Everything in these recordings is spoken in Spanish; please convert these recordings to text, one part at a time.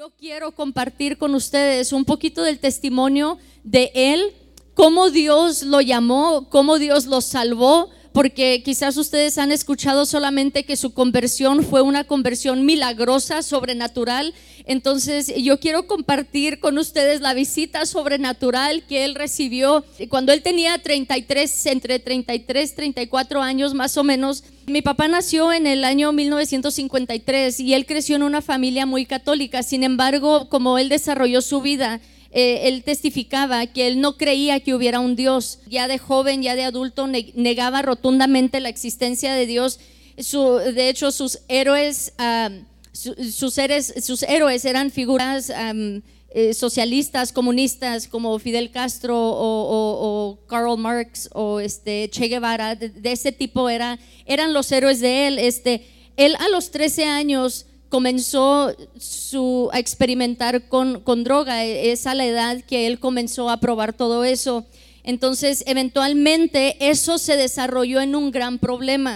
yo quiero compartir con ustedes un poquito del testimonio de él, cómo Dios lo llamó, cómo Dios lo salvó, porque quizás ustedes han escuchado solamente que su conversión fue una conversión milagrosa, sobrenatural. Entonces yo quiero compartir con ustedes la visita sobrenatural que él recibió cuando él tenía entre 33 y 34 años más o menos. Mi papá nació en el año 1953 y él creció en una familia muy católica. Sin embargo, como él desarrolló su vida, él testificaba que él no creía que hubiera un Dios. Ya de joven, ya de adulto, negaba rotundamente la existencia de Dios. De hecho, sus héroes eran figuras socialistas, comunistas, como Fidel Castro o Karl Marx o Che Guevara. De ese tipo eran los héroes de él. Él a los 13 años comenzó a experimentar con droga. Es a la edad que él comenzó a probar todo eso. Entonces eventualmente eso se desarrolló en un gran problema.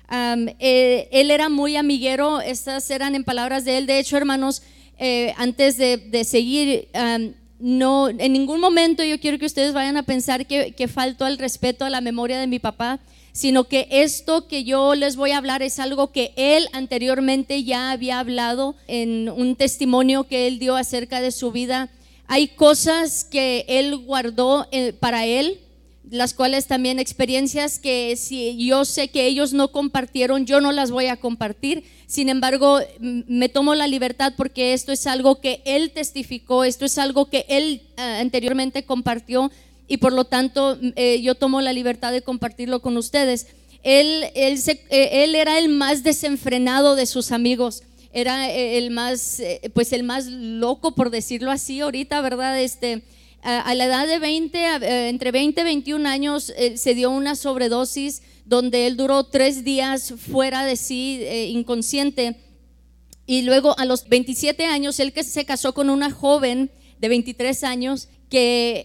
Él era muy amiguero. Estas eran en palabras de él. De hecho, hermanos, antes de seguir, no, en ningún momento yo quiero que ustedes vayan a pensar que faltó al respeto a la memoria de mi papá, sino que esto que yo les voy a hablar es algo que él anteriormente ya había hablado en un testimonio que él dio acerca de su vida. Hay cosas que él guardó para él, las cuales también experiencias que si yo sé que ellos no compartieron, yo no las voy a compartir. Sin embargo, me tomo la libertad porque esto es algo que él testificó, esto es algo que él anteriormente compartió, y por lo tanto yo tomo la libertad de compartirlo con ustedes. Él era el más desenfrenado de sus amigos. Era el más loco, por decirlo así ahorita, ¿verdad? A la edad de entre 20 y 21 años, se dio una sobredosis donde él duró 3 días fuera de sí, inconsciente. Y luego a los 27 años, él que se casó con una joven de 23 años que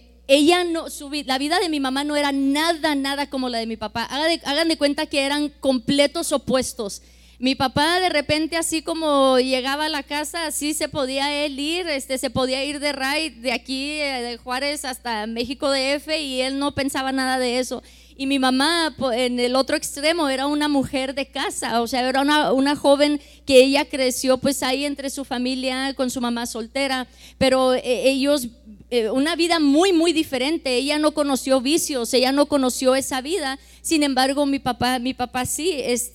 la vida de mi mamá no era nada como la de mi papá. Hagan de cuenta que eran completos opuestos. Mi papá de repente, así como llegaba a la casa, así se podía él ir, se podía ir de ride de aquí, de Juárez hasta México DF, y él no pensaba nada de eso. Y mi mamá, en el otro extremo, era una mujer de casa, o sea, era una joven que ella creció pues ahí entre su familia con su mamá soltera, pero ellos una vida muy diferente. Ella no conoció vicios, ella no conoció esa vida. Sin embargo, mi papá sí,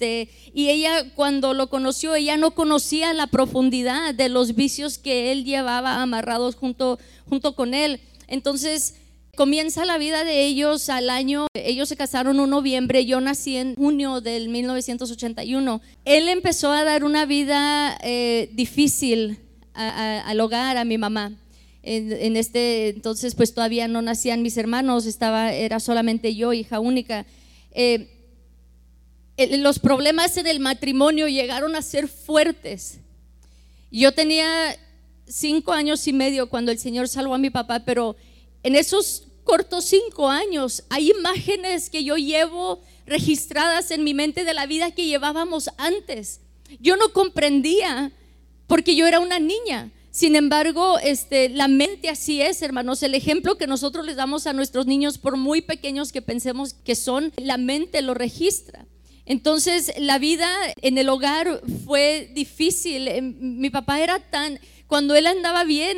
y ella, cuando lo conoció, ella no conocía la profundidad de los vicios que él llevaba amarrados junto con él. Entonces comienza la vida de ellos al año. Ellos se casaron en noviembre, yo nací en junio del 1981. Él empezó a dar una vida difícil al hogar, a mi mamá. En entonces pues todavía no nacían mis hermanos, era solamente yo, hija única. Los problemas en el matrimonio llegaron a ser fuertes. Yo tenía 5 años y medio cuando el Señor salvó a mi papá, pero en esos cortos 5 años hay imágenes que yo llevo registradas en mi mente de la vida que llevábamos antes. Yo no comprendía porque yo era una niña. Sin embargo, la mente así es, hermanos. El ejemplo que nosotros les damos a nuestros niños, por muy pequeños que pensemos que son, la mente lo registra. Entonces la vida en el hogar fue difícil. Mi papá cuando él andaba bien,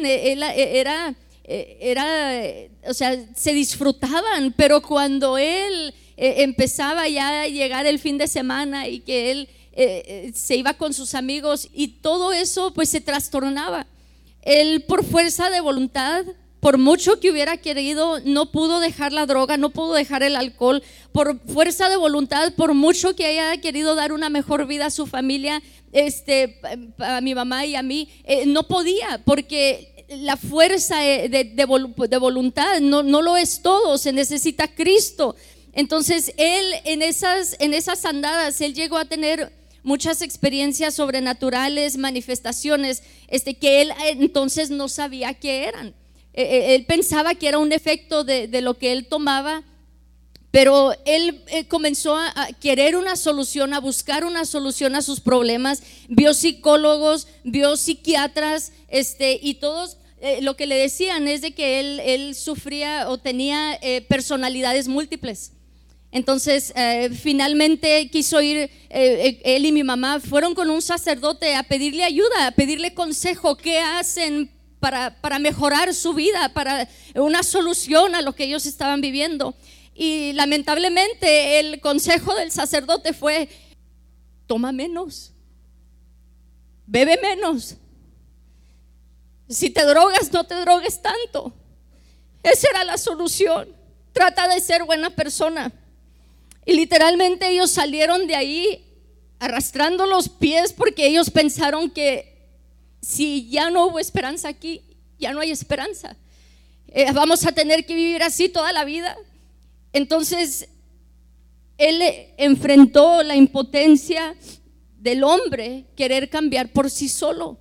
o sea, se disfrutaban, pero cuando él empezaba ya a llegar el fin de semana y que él se iba con sus amigos y todo eso pues se trastornaba. Él, por fuerza de voluntad, por mucho que hubiera querido, no pudo dejar la droga, no pudo dejar el alcohol. Por fuerza de voluntad, por mucho que haya querido dar una mejor vida a su familia, a mi mamá y a mí, no podía, porque la fuerza de voluntad no lo es todo. Se necesita Cristo. Entonces él, en esas andadas, él llegó a tener muchas experiencias sobrenaturales, manifestaciones que él entonces no sabía qué eran. Él pensaba que era un efecto de lo que él tomaba, Pero él comenzó a querer una solución, a buscar una solución a sus problemas. Vio psicólogos, vio psiquiatras, y todos lo que le decían es de que él sufría o tenía personalidades múltiples. Entonces finalmente quiso ir, él y mi mamá fueron con un sacerdote a pedirle ayuda, a pedirle consejo, qué hacen para mejorar su vida, para una solución a lo que ellos estaban viviendo. Y lamentablemente el consejo del sacerdote fue: toma menos, bebe menos, si te drogas no te drogues tanto. Esa era la solución, trata de ser buena persona. Y literalmente ellos salieron de ahí arrastrando los pies, porque ellos pensaron que si ya no hubo esperanza aquí, ya no hay esperanza, vamos a tener que vivir así toda la vida. Entonces él enfrentó la impotencia del hombre querer cambiar por sí solo.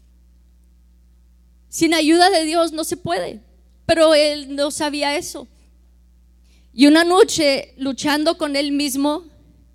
Sin ayuda de Dios no se puede, pero él no sabía eso. Y una noche, luchando con él mismo,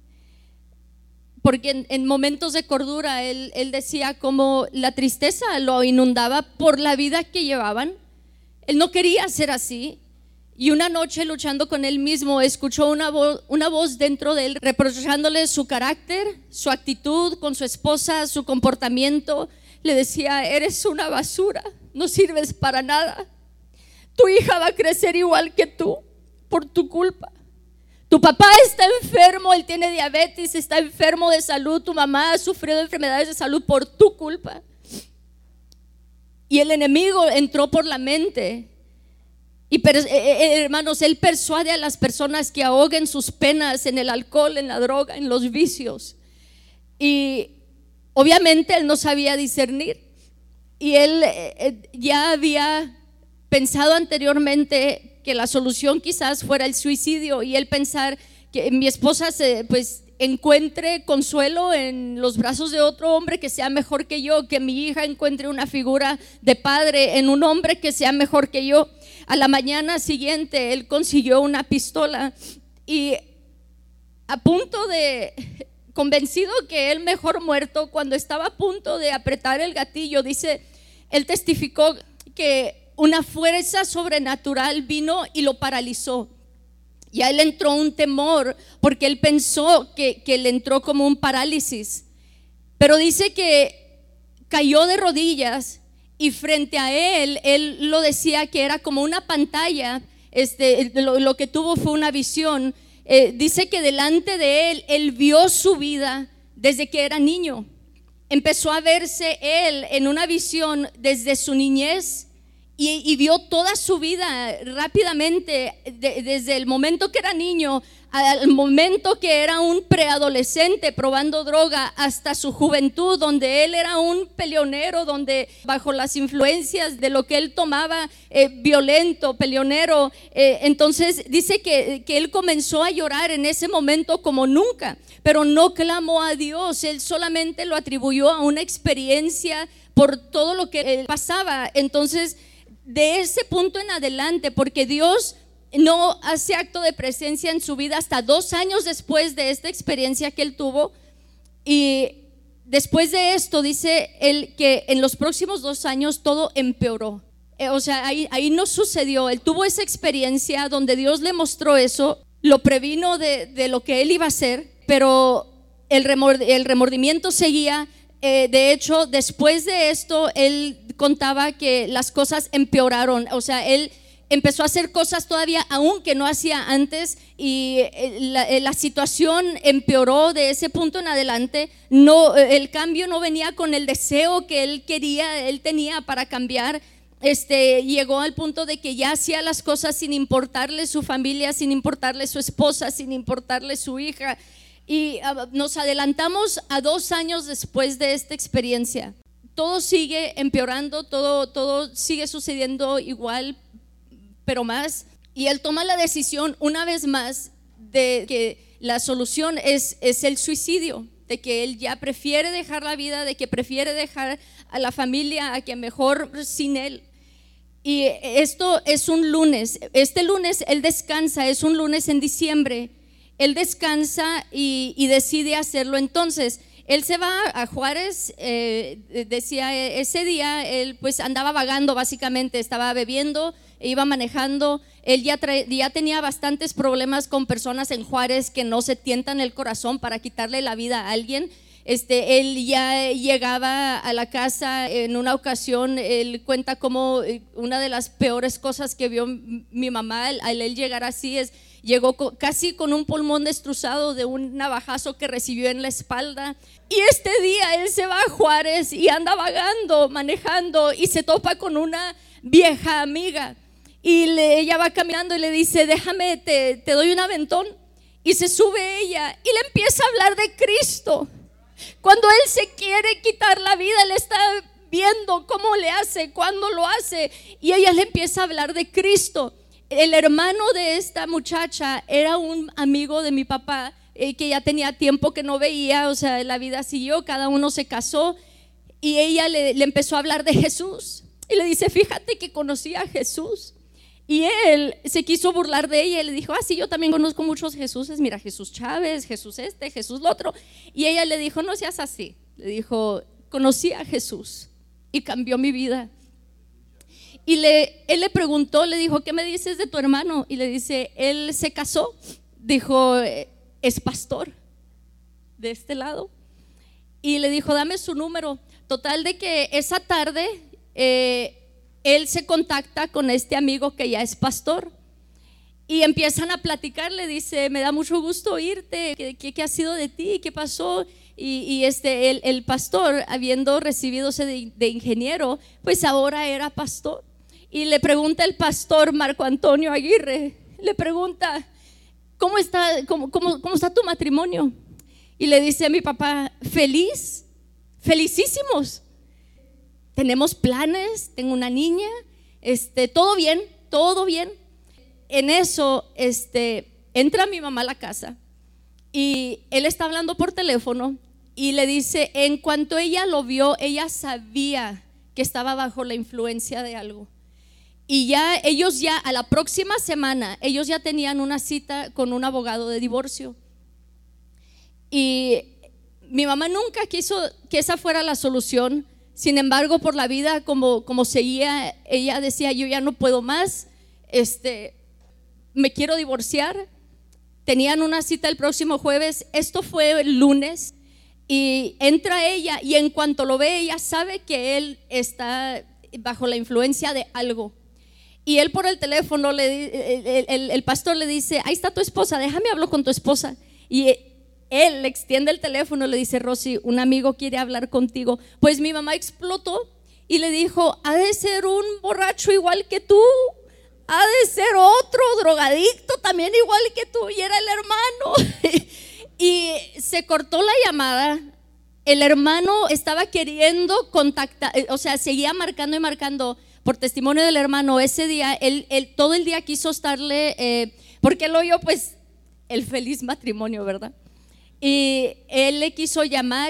porque en momentos de cordura él decía como la tristeza lo inundaba por la vida que llevaban. Él no quería ser así. Y una noche, luchando con él mismo, escuchó una voz dentro de él reprochándole su carácter, su actitud con su esposa, su comportamiento. Le decía: eres una basura, no sirves para nada, tu hija va a crecer igual que tú por tu culpa. Tu papá está enfermo, él tiene diabetes, está enfermo de salud, tu mamá ha sufrido enfermedades de salud por tu culpa. Y el enemigo entró por la mente. Y hermanos, él persuade a las personas que ahoguen sus penas en el alcohol, en la droga, en los vicios. Y obviamente él no sabía discernir. Y él ya había pensado anteriormente que la solución quizás fuera el suicidio, y él pensar que mi esposa encuentre consuelo en los brazos de otro hombre que sea mejor que yo, que mi hija encuentre una figura de padre en un hombre que sea mejor que yo. A la mañana siguiente él consiguió una pistola y, a punto de, convencido que él mejor muerto, cuando estaba a punto de apretar el gatillo, dice, él testificó que una fuerza sobrenatural vino y lo paralizó. Y a él entró un temor, porque él pensó que le entró como un parálisis. Pero dice que cayó de rodillas, y frente a él lo decía que era como una pantalla. Lo que tuvo fue una visión. Dice que delante de él vio su vida desde que era niño. Empezó a verse él en una visión desde su niñez, y vio toda su vida rápidamente, desde el momento que era niño al momento que era un preadolescente probando droga, hasta su juventud, donde él era un peleonero, donde bajo las influencias de lo que él tomaba, violento, peleonero. Entonces dice que él comenzó a llorar en ese momento como nunca, pero no clamó a Dios. Él solamente lo atribuyó a una experiencia por todo lo que él pasaba. Entonces, de ese punto en adelante, porque Dios no hace acto de presencia en su vida hasta 2 años después de esta experiencia que él tuvo. Y después de esto dice él que en los próximos 2 años todo empeoró. O sea, ahí no sucedió. Él tuvo esa experiencia donde Dios le mostró eso, lo previno de lo que él iba a hacer, pero el remordimiento seguía. De hecho, después de esto, él contaba que las cosas empeoraron. O sea, él empezó a hacer cosas todavía aún que no hacía antes, y la situación empeoró de ese punto en adelante. No, el cambio no venía con el deseo que él tenía para cambiar. Llegó al punto de que ya hacía las cosas sin importarle su familia, sin importarle su esposa, sin importarle su hija. Y nos adelantamos a 2 años después de esta experiencia. Todo sigue empeorando, todo sigue sucediendo igual, pero más. Y él toma la decisión una vez más de que la solución es el suicidio, de que él ya prefiere dejar la vida, de que prefiere dejar a la familia, a que mejor sin él. Y esto es un lunes. Este lunes él descansa, es un lunes en diciembre. Él descansa y decide hacerlo. Entonces él se va a Juárez. Decía ese día él pues andaba vagando, básicamente estaba bebiendo, iba manejando. Él ya tenía bastantes problemas con personas en Juárez que no se tientan el corazón para quitarle la vida a alguien. Él ya llegaba a la casa en una ocasión. Él cuenta como una de las peores cosas que vio mi mamá al él llegar así es llegó casi con un pulmón destrozado de un navajazo que recibió en la espalda. Y este día él se va a Juárez y anda vagando, manejando, y se topa con una vieja amiga. Y ella va caminando y le dice: déjame, te doy un aventón. Y se sube ella y le empieza a hablar de Cristo. Cuando él se quiere quitar la vida, él está viendo cómo le hace, cuándo lo hace, y ella le empieza a hablar de Cristo. El hermano de esta muchacha era un amigo de mi papá, que ya tenía tiempo que no veía. O sea, la vida siguió, cada uno se casó, y ella le empezó a hablar de Jesús y le dice: fíjate que conocí a Jesús. Y él se quiso burlar de ella y le dijo: sí, yo también conozco muchos Jesuses, mira, Jesús Chávez, Jesús Jesús lo otro. Y ella le dijo: no seas así. Le dijo: conocí a Jesús y cambió mi vida. Y él le preguntó, le dijo: ¿qué me dices de tu hermano? Y le dice: él se casó. Dijo: es pastor de este lado. Y le dijo: dame su número. Total de que esa tarde él se contacta con este amigo que ya es pastor y empiezan a platicar. Le dice: me da mucho gusto oírte, ¿qué ha sido de ti? ¿Qué pasó? Y el pastor, habiendo recibido de ingeniero, pues ahora era pastor. Y le pregunta el pastor Marco Antonio Aguirre, le pregunta: ¿cómo está tu matrimonio? Y le dice a mi papá: felicísimos. Tenemos planes, tengo una niña, todo bien, todo bien. En eso entra mi mamá a la casa y él está hablando por teléfono y le dice: en cuanto ella lo vio, ella sabía que estaba bajo la influencia de algo. Y ellos a la próxima semana, ellos ya tenían una cita con un abogado de divorcio. Y mi mamá nunca quiso que esa fuera la solución. Sin embargo, por la vida como seguía, ella decía: yo ya no puedo más, me quiero divorciar. Tenían una cita el próximo jueves. Esto fue el lunes. Y entra ella y en cuanto lo ve, ella sabe que él está bajo la influencia de algo. Y él por el teléfono, el pastor le dice: ahí está tu esposa, déjame hablar con tu esposa. Y él le extiende el teléfono, le dice: Rosy, un amigo quiere hablar contigo. Pues mi mamá explotó y le dijo: ha de ser un borracho igual que tú, ha de ser otro drogadicto también igual que tú. Y era el hermano. Y se cortó la llamada. El hermano estaba queriendo contactar, o sea, seguía marcando y marcando. Por testimonio del hermano, ese día él todo el día quiso estarle, porque él oyó pues el feliz matrimonio, ¿verdad? Y él le quiso llamar.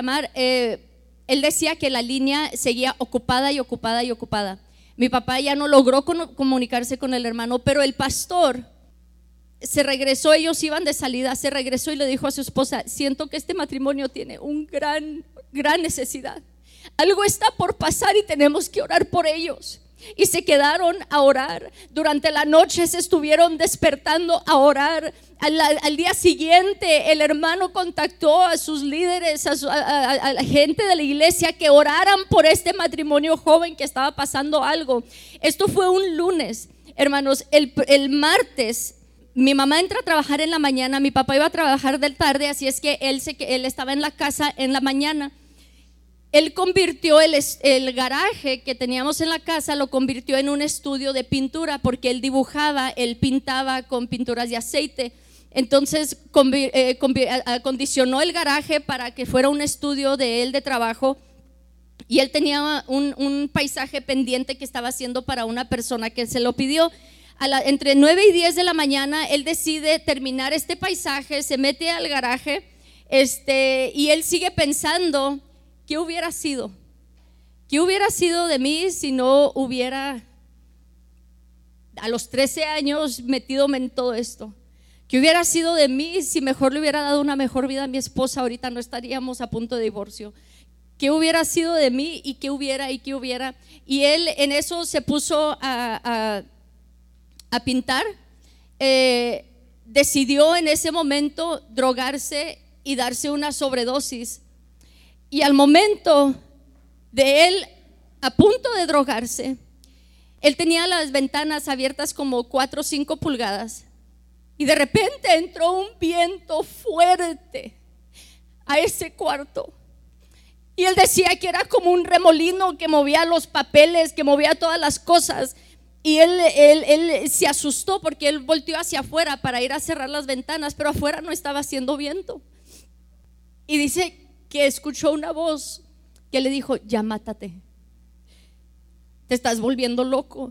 Él decía que la línea seguía ocupada y ocupada y ocupada. Mi papá ya no logró comunicarse con el hermano, pero el pastor se regresó. Ellos iban de salida, se regresó y le dijo a su esposa: siento que este matrimonio tiene un gran necesidad. Algo está por pasar y tenemos que orar por ellos. Y se quedaron a orar. Durante la noche se estuvieron despertando a orar. Al día siguiente el hermano contactó a sus líderes, a la gente de la iglesia, que oraran por este matrimonio joven que estaba pasando algo. Esto fue un lunes, hermanos. El martes mi mamá entra a trabajar en la mañana, mi papá iba a trabajar de tarde, así es que él estaba en la casa en la mañana. Él convirtió el garaje que teníamos en la casa, lo convirtió en un estudio de pintura, porque él dibujaba, él pintaba con pinturas de aceite. Entonces acondicionó el garaje para que fuera un estudio de él de trabajo. Y él tenía un paisaje pendiente que estaba haciendo para una persona que se lo pidió. Entre 9 y 10 de la mañana él decide terminar este paisaje, se mete al garaje, y él sigue pensando: ¿qué hubiera sido? ¿Qué hubiera sido de mí si no hubiera a los 13 años metido en todo esto. ¿Qué hubiera sido de mí si mejor le hubiera dado una mejor vida a mi esposa? Ahorita no estaríamos a punto de divorcio. ¿Qué hubiera sido de mí? ¿Y qué hubiera? ¿Y qué hubiera? Y él en eso se puso a pintar. Decidió en ese momento drogarse y darse una sobredosis. Y al momento de él a punto de drogarse, él tenía las ventanas abiertas como 4 o 5 pulgadas. Y de repente entró un viento fuerte a ese cuarto. Y él decía que era como un remolino que movía los papeles, que movía todas las cosas. Y él se asustó porque él volteó hacia afuera para ir a cerrar las ventanas, pero afuera no estaba haciendo viento. Y dice que escuchó una voz que le dijo: ya mátate, te estás volviendo loco.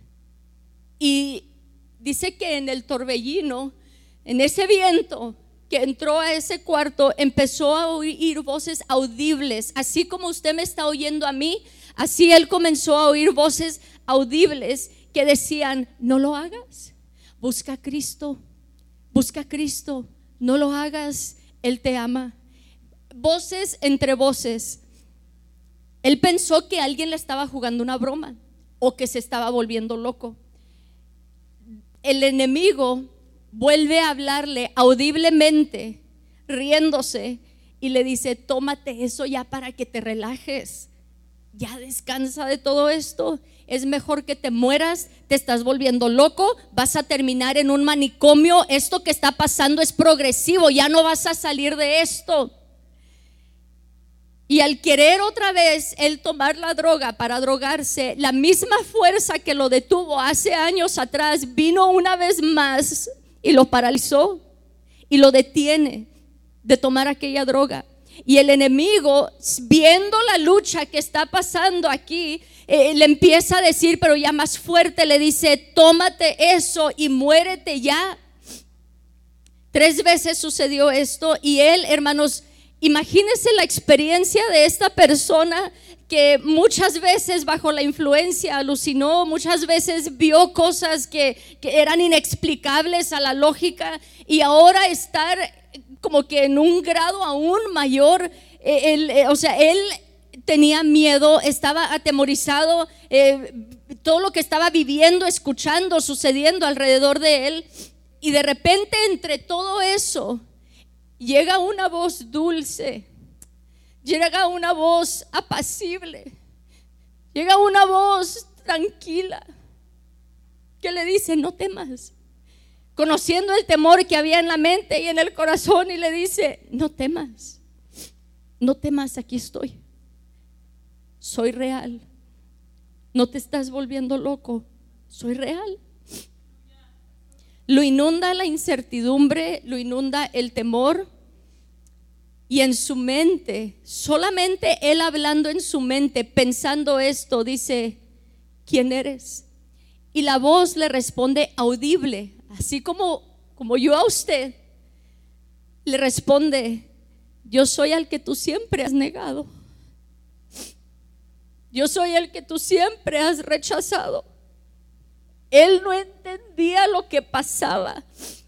Y dice que en el torbellino, en ese viento que entró a ese cuarto, empezó a oír voces audibles, así como usted me está oyendo a mí. Así él comenzó a oír voces audibles que decían: no lo hagas, busca a Cristo, no lo hagas, Él te ama. Voces entre voces. Él pensó que alguien le estaba jugando una broma o que se estaba volviendo loco. El enemigo vuelve a hablarle audiblemente, riéndose, y le dice: tómate eso ya para que te relajes, ya descansa de todo esto, es mejor que te mueras, te estás volviendo loco, vas a terminar en un manicomio, esto que está pasando es progresivo, ya no vas a salir de esto. Y al querer otra vez él tomar la droga para drogarse, la misma fuerza que lo detuvo hace años atrás vino una vez más y lo paralizó y lo detiene de tomar aquella droga. Y el enemigo, viendo la lucha que está pasando aquí, le empieza a decir, pero ya más fuerte, le dice: tómate eso y muérete ya. 3 veces sucedió esto. Y él, hermanos, imagínense la experiencia de esta persona que muchas veces bajo la influencia alucinó, muchas veces vio cosas que eran inexplicables a la lógica, y ahora estar como que en un grado aún mayor. Él tenía miedo, estaba atemorizado, todo lo que estaba viviendo, escuchando, sucediendo alrededor de él. Y de repente, entre todo eso, llega una voz dulce, llega una voz apacible, llega una voz tranquila que le dice: no temas. Conociendo el temor que había en la mente y en el corazón, y le dice: no temas, no temas, aquí estoy, soy real, no te estás volviendo loco, soy real. Lo inunda la incertidumbre, lo inunda el temor, y en su mente, solamente él hablando en su mente, pensando esto, dice: ¿quién eres? Y la voz le responde audible, así como yo a usted, le responde: yo soy al que tú siempre has negado, yo soy el que tú siempre has rechazado. Él no entendía lo que pasaba.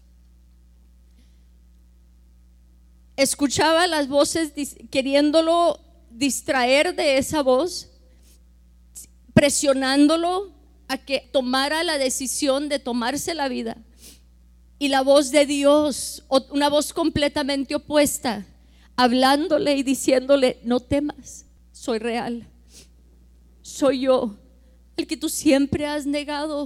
Escuchaba las voces queriéndolo distraer de esa voz, presionándolo a que tomara la decisión de tomarse la vida. Y la voz de Dios, una voz completamente opuesta, hablándole y diciéndole: no temas, soy real, soy yo, el que tú siempre has negado.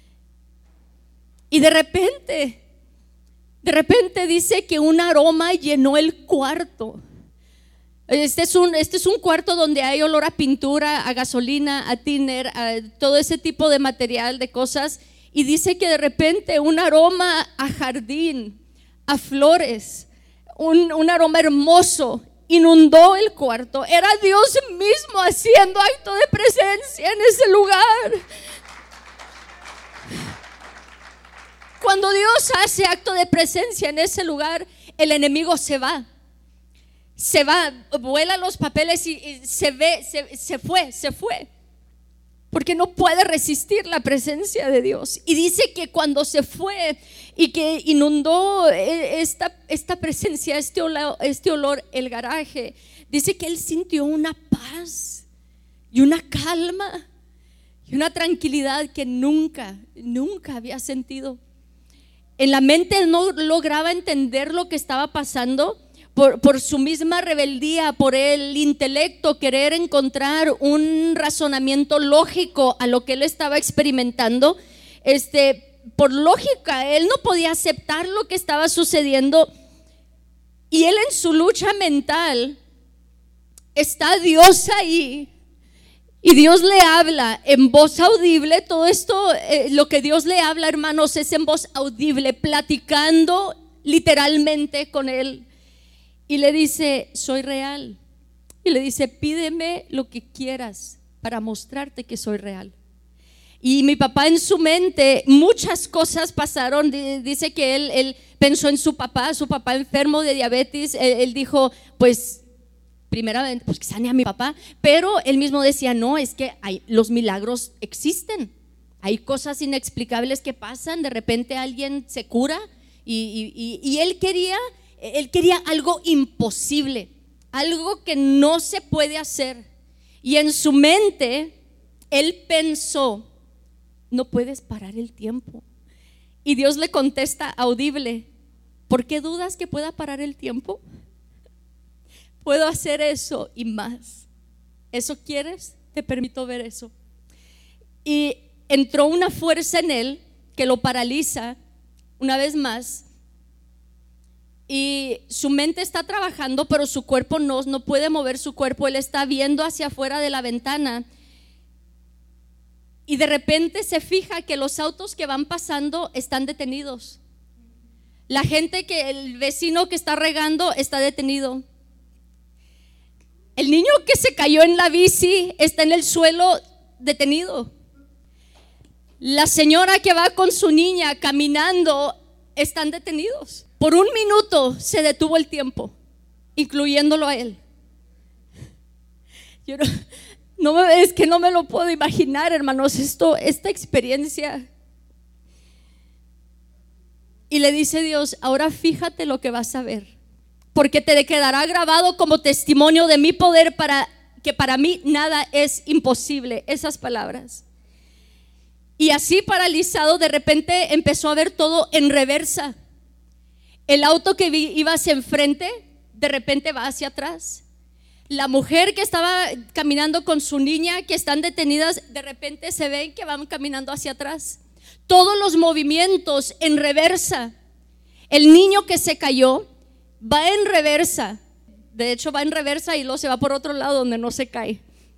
Y de repente dice que un aroma llenó el cuarto. Este es un cuarto donde hay olor a pintura, a gasolina, a thinner, a todo ese tipo de material, de cosas. Y dice que de repente un aroma a jardín, a flores, un aroma hermoso inundó el cuarto. Era Dios mismo haciendo acto de presencia en ese lugar. Cuando Dios hace acto de presencia en ese lugar, el enemigo se va, vuelan los papeles y se fue. porque no puede resistir la presencia de Dios. Y dice que cuando se fue y que inundó esta presencia, este olor, el garaje, dice que él sintió una paz y una calma y una tranquilidad que nunca había sentido. En la mente no lograba entender lo que estaba pasando por su misma rebeldía, por el intelecto, querer encontrar un razonamiento lógico a lo que él estaba experimentando. Por lógica, él no podía aceptar lo que estaba sucediendo. Y él, en su lucha mental, está Dios ahí. Y Dios le habla en voz audible. Todo esto, lo que Dios le habla, hermanos, es en voz audible, platicando literalmente con él. Y le dice: soy real. Y le dice: pídeme lo que quieras para mostrarte que soy real. Y mi papá, en su mente muchas cosas pasaron. Dice que él pensó en su papá enfermo de diabetes. Él dijo: pues primeramente, pues que sane a mi papá. Pero él mismo decía: no, es que los milagros existen. Hay cosas inexplicables que pasan. De repente alguien se cura. Y él quería algo imposible, algo que no se puede hacer. Y en su mente él pensó: no puedes parar el tiempo. Y Dios le contesta audible: ¿por qué dudas que pueda parar el tiempo? Puedo hacer eso y más. ¿Eso quieres? Te permito ver eso. Y entró una fuerza en él que lo paraliza una vez más. Y su mente está trabajando, pero su cuerpo no puede mover su cuerpo. Él está viendo hacia afuera de la ventana. Y de repente se fija que los autos que van pasando están detenidos. La gente, el vecino que está regando está detenido. El niño que se cayó en la bici está en el suelo detenido. La señora que va con su niña caminando están detenidos. Por un minuto se detuvo el tiempo, incluyéndolo a él. Es que no me lo puedo imaginar, hermanos, esta experiencia. Y le dice Dios: ahora fíjate lo que vas a ver, porque te quedará grabado como testimonio de mi poder, para que para mí nada es imposible. Esas palabras. Y así, paralizado, de repente empezó a ver todo en reversa. El auto que iba hacia enfrente, de repente va hacia atrás. La mujer que estaba caminando con su niña, que están detenidas, de repente se ven que van caminando hacia atrás. Todos los movimientos en reversa. El niño que se cayó va en reversa. De hecho, va en reversa y luego se va por otro lado donde no se cae.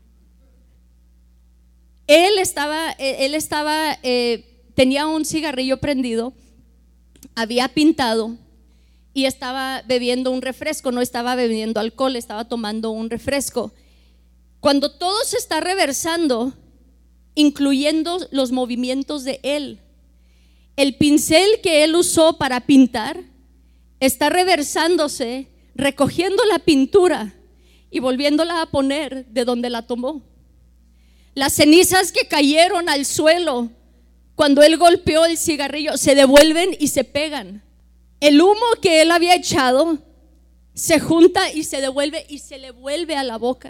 Tenía un cigarrillo prendido, había pintado y estaba bebiendo un refresco. No estaba bebiendo alcohol, estaba tomando un refresco. Cuando todo se está reversando, incluyendo los movimientos de él, el pincel que él usó para pintar está reversándose, recogiendo la pintura y volviéndola a poner de donde la tomó. Las cenizas que cayeron al suelo cuando él golpeó el cigarrillo se devuelven y se pegan. El humo que él había echado se junta y se devuelve y se le vuelve a la boca.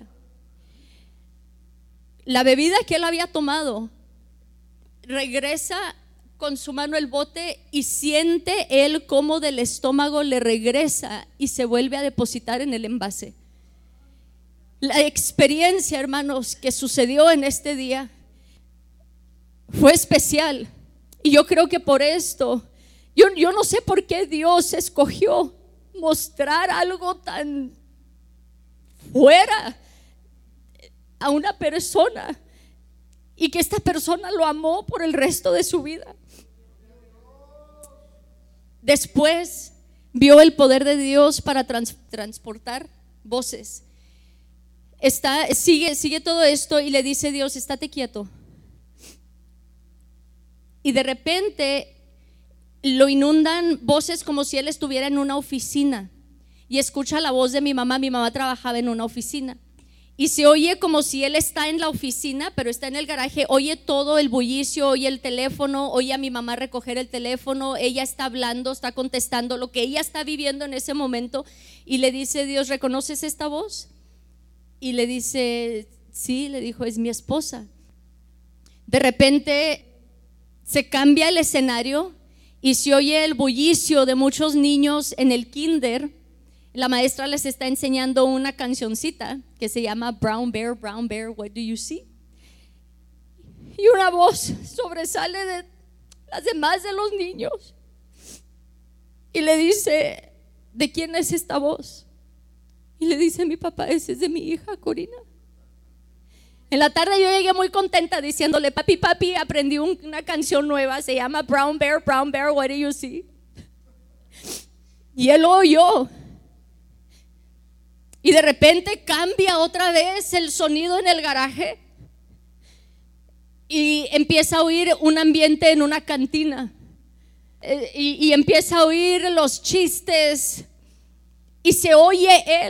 La bebida que él había tomado, regresa con su mano el bote y siente él cómo del estómago le regresa y se vuelve a depositar en el envase. La experiencia, hermanos, que sucedió en este día fue especial. Y yo creo que por esto, yo no sé por qué Dios escogió mostrar algo tan fuera a una persona, y que esta persona lo amó por el resto de su vida. Después vio el poder de Dios para transportar voces. Sigue todo esto y le dice Dios: estate quieto. Y de repente lo inundan voces como si él estuviera en una oficina y escucha la voz de mi mamá. Mi mamá trabajaba en una oficina y se oye como si él está en la oficina, pero está en el garaje. Oye todo el bullicio, oye el teléfono, oye a mi mamá recoger el teléfono. Ella está hablando, está contestando lo que ella está viviendo en ese momento. Y le dice Dios: ¿reconoces esta voz? Y le dice: sí. Le dijo: es mi esposa. De repente se cambia el escenario y se oye el bullicio de muchos niños en el kinder. La maestra les está enseñando una cancioncita que se llama Brown Bear, what do you see? Y una voz sobresale de las demás de los niños y le dice: ¿de quién es esta voz? Y le dice mi papá: esa es de mi hija Corina. En la tarde yo llegué muy contenta diciéndole: papi, aprendí una canción nueva, se llama Brown Bear, what do you see? Y él lo oyó. Y de repente cambia otra vez el sonido en el garaje y empieza a oír un ambiente en una cantina, y empieza a oír los chistes, y se oye él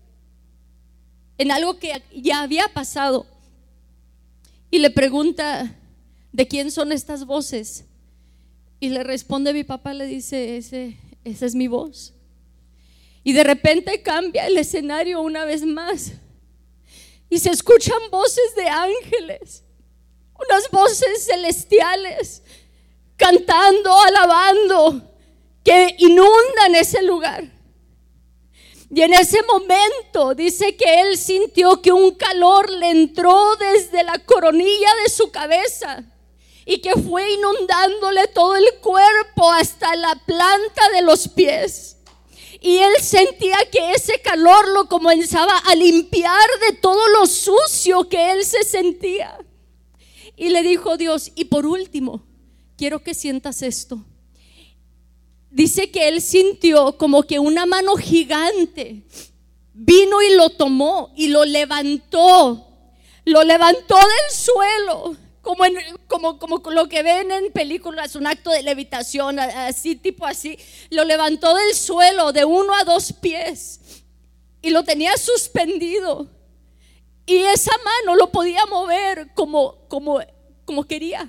en algo que ya había pasado. Y le pregunta: ¿de quién son estas voces? Y le responde mi papá, le dice: esa es mi voz. Y de repente cambia el escenario una vez más y se escuchan voces de ángeles, unas voces celestiales cantando, alabando, que inundan ese lugar. Y en ese momento dice que él sintió que un calor le entró desde la coronilla de su cabeza y que fue inundándole todo el cuerpo hasta la planta de los pies. Y él sentía que ese calor lo comenzaba a limpiar de todo lo sucio que él se sentía. Y le dijo Dios: y por último, quiero que sientas esto. Dice que él sintió como que una mano gigante vino y lo tomó y lo levantó del suelo, como lo que ven en películas, un acto de levitación, así, tipo así. Lo levantó del suelo de 1 a 2 pies y lo tenía suspendido, y esa mano lo podía mover como quería.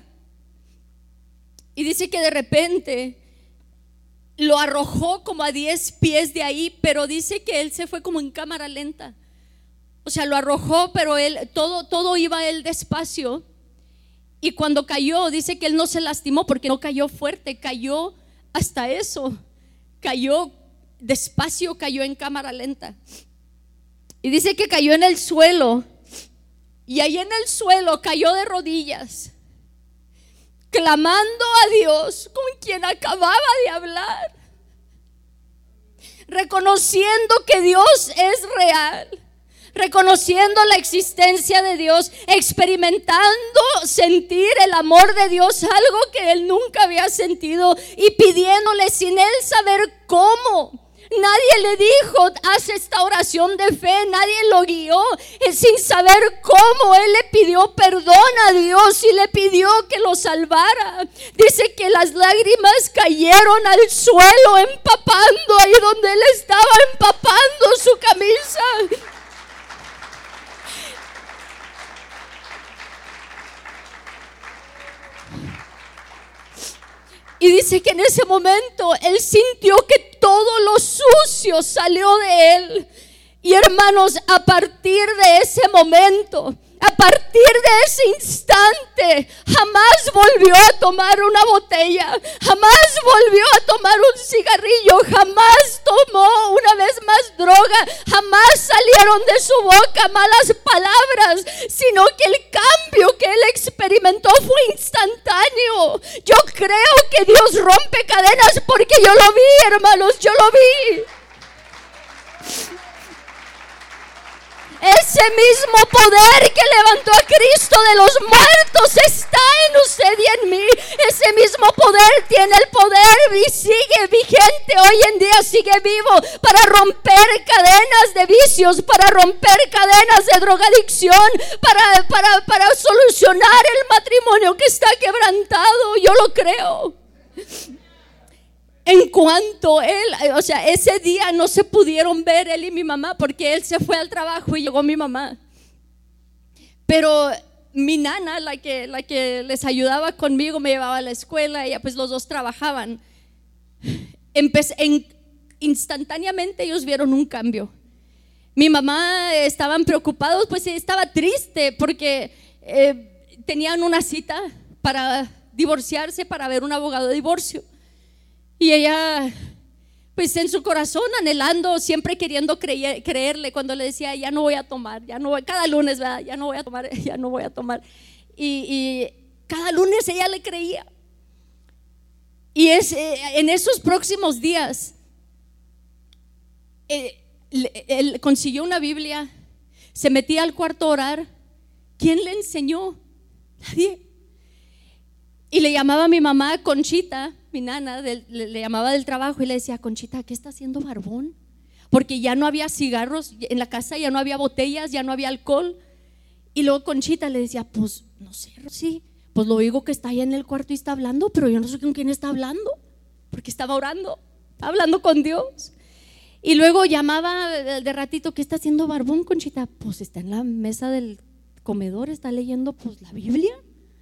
Y dice que de repente lo arrojó como a 10 pies de ahí, pero dice que él se fue como en cámara lenta. O sea, lo arrojó, pero él todo iba él despacio. Y cuando cayó, dice que él no se lastimó porque no cayó fuerte, cayó hasta eso, cayó despacio, cayó en cámara lenta. Y dice que cayó en el suelo, y ahí en el suelo cayó de rodillas, clamando a Dios con quien acababa de hablar, reconociendo que Dios es real, reconociendo la existencia de Dios, experimentando sentir el amor de Dios, algo que él nunca había sentido, y pidiéndole sin él saber cómo. Nadie le dijo: haz esta oración de fe, nadie lo guió. Sin saber cómo, él le pidió perdón a Dios y le pidió que lo salvara. Dice que las lágrimas cayeron al suelo, empapando ahí donde él estaba, empapando su camisa. Y dice que en ese momento él sintió que todo lo sucio salió de él. Y hermanos, a partir de ese momento, a partir de ese instante, jamás volvió a tomar una botella, jamás volvió a tomar un cigarrillo, jamás tomó una vez más droga, jamás salieron de su boca malas palabras, sino que el cambio que él experimentó fue instantáneo. Yo creo que Dios rompe cadenas porque yo lo vi, hermanos, yo lo vi. Ese mismo poder que levantó a Cristo de los muertos está en usted y en mí. Ese mismo poder tiene el poder y sigue vigente hoy en día, sigue vivo para romper cadenas de vicios, para romper cadenas de drogadicción, para solucionar el matrimonio que está quebrantado. Yo lo creo. En cuanto él, o sea, ese día no se pudieron ver él y mi mamá porque él se fue al trabajo y llegó mi mamá. Pero mi nana, la que les ayudaba conmigo, me llevaba a la escuela, ella pues los dos trabajaban. Instantáneamente ellos vieron un cambio. Mi mamá estaban preocupados, pues estaba triste porque tenían una cita para divorciarse, para ver un abogado de divorcio. Y ella, pues en su corazón anhelando, siempre queriendo creerle cuando le decía, ya no voy a tomar, ya no voy, cada lunes, ¿verdad? Ya no voy a tomar, ya no voy a tomar. Y cada lunes ella le creía. Y en esos próximos días, él consiguió una Biblia, se metía al cuarto a orar. ¿Quién le enseñó? Nadie. Y le llamaba a mi mamá Conchita, mi nana, le llamaba del trabajo y le decía, Conchita, ¿qué está haciendo Barbón? Porque ya no había cigarros en la casa, ya no había botellas, ya no había alcohol. Y luego Conchita le decía, pues no sé, Rosy, pues lo oigo que está allá en el cuarto y está hablando, pero yo no sé con quién está hablando, porque estaba orando, estaba hablando con Dios. Y luego llamaba de ratito, ¿qué está haciendo Barbón, Conchita? Pues está en la mesa del comedor, está leyendo pues la Biblia.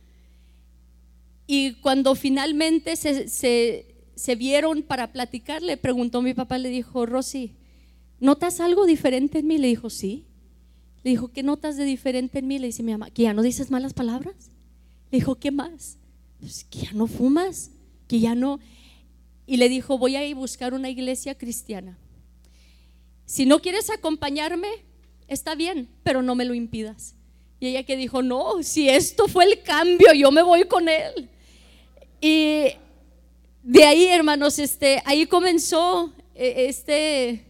Y cuando finalmente se vieron para platicar, le preguntó mi papá, le dijo, Rosy, ¿notas algo diferente en mí? Le dijo, sí. Le dijo, ¿qué notas de diferente en mí? Le dice mi mamá, ¿que ya no dices malas palabras? Le dijo, ¿qué más? Pues que ya no fumas, que ya no. Y le dijo, voy a ir a buscar una iglesia cristiana. Si no quieres acompañarme, está bien, pero no me lo impidas. Y ella que dijo, no, si esto fue el cambio, yo me voy con él. Y de ahí, hermanos, ahí comenzó de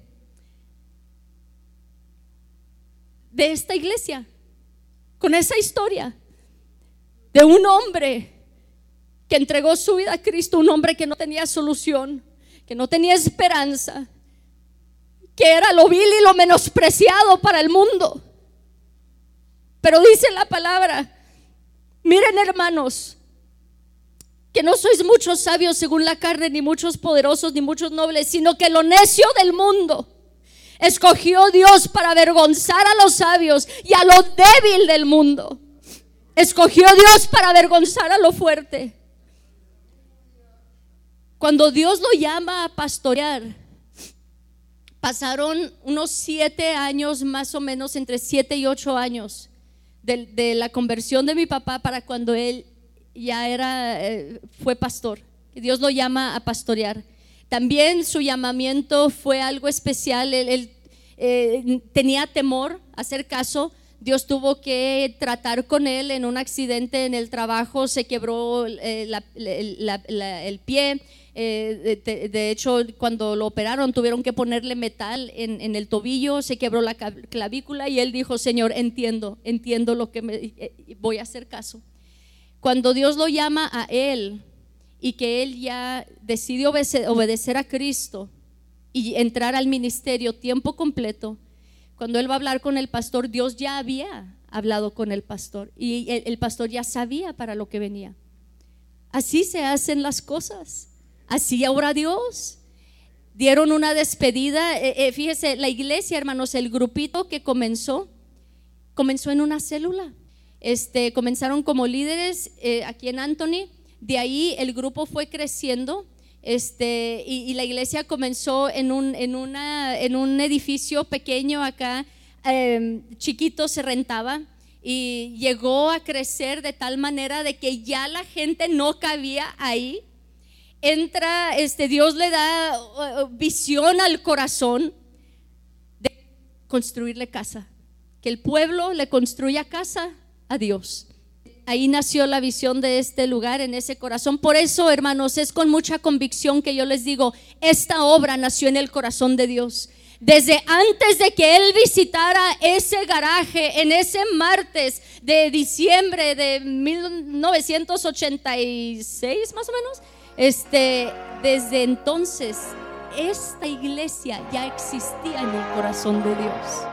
esta iglesia, con esa historia de un hombre que entregó su vida a Cristo, un hombre que no tenía solución, que no tenía esperanza, que era lo vil y lo menospreciado para el mundo. Pero dice la palabra, miren hermanos, que no sois muchos sabios según la carne, ni muchos poderosos, ni muchos nobles, sino que lo necio del mundo escogió Dios para avergonzar a los sabios, y a lo débil del mundo escogió Dios para avergonzar a lo fuerte. Cuando Dios lo llama a pastorear, pasaron unos 7 años, más o menos entre 7 y 8 años de la conversión de mi papá para cuando él ya fue pastor. Dios lo llama a pastorear. También su llamamiento fue algo especial. Él tenía temor a hacer caso. Dios tuvo que tratar con él en un accidente en el trabajo. Se quebró el pie. De hecho, cuando lo operaron tuvieron que ponerle metal en el tobillo. Se quebró la clavícula y él dijo, Señor, entiendo lo que voy a hacer caso. Cuando Dios lo llama a él y que él ya decidió obedecer a Cristo y entrar al ministerio tiempo completo, cuando él va a hablar con el pastor, Dios ya había hablado con el pastor y el pastor ya sabía para lo que venía. Así se hacen las cosas, así obra Dios. Dieron una despedida. Fíjese, la iglesia, hermanos, el grupito que comenzó en una célula. Comenzaron como líderes aquí en Anthony. De ahí el grupo fue creciendo. Y la iglesia comenzó en un edificio pequeño acá, chiquito, se rentaba, y llegó a crecer de tal manera de que ya la gente no cabía ahí. Dios le da visión al corazón de construirle casa, que el pueblo le construya casa a Dios. Ahí nació la visión de este lugar, en ese corazón. Por eso, hermanos, es con mucha convicción que yo les digo, esta obra nació en el corazón de Dios. Desde antes de que Él visitara ese garaje, en ese martes de diciembre de 1986, más o menos, desde entonces, esta iglesia ya existía en el corazón de Dios.